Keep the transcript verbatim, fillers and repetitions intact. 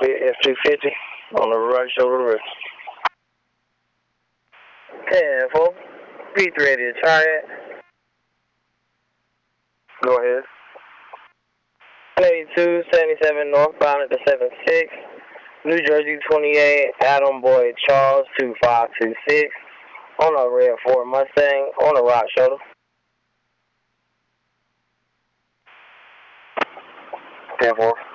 F two fifty on the right shoulder rest. ten four. P three ready to Triad. Go ahead. eighty-two seventy-seven northbound at the seven six. New Jersey twenty-eight, Adam Boyd Charles two five two six. On a red Ford Mustang on the right shoulder. ten four.